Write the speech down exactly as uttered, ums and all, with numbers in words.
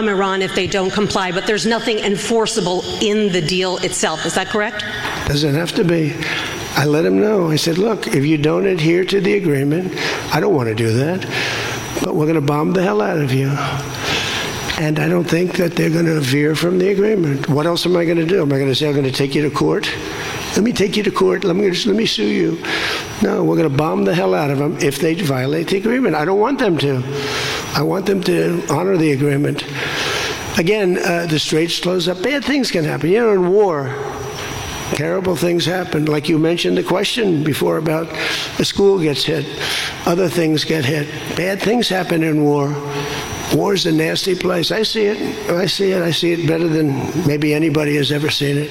bomb Iran if they don't comply, but there's nothing enforceable in the deal itself. Is that correct? Doesn't have to be. I let him know. I said, look, if you don't adhere to the agreement, I don't want to do that, but we're going to bomb the hell out of you. And I don't think that they're going to veer from the agreement. What else am I going to do? Am I going to say I'm going to take you to court? Let me take you to court. Let me, let me sue you. No, we're going to bomb the hell out of them if they violate the agreement. I don't want them to. I want them to honor the agreement. Again, uh, the Straits close up. Bad things can happen. You know, in war, terrible things happen. Like you mentioned the question before about the school gets hit. Other things get hit. Bad things happen in war. War is a nasty place. I see it. I see it. I see it better than maybe anybody has ever seen it.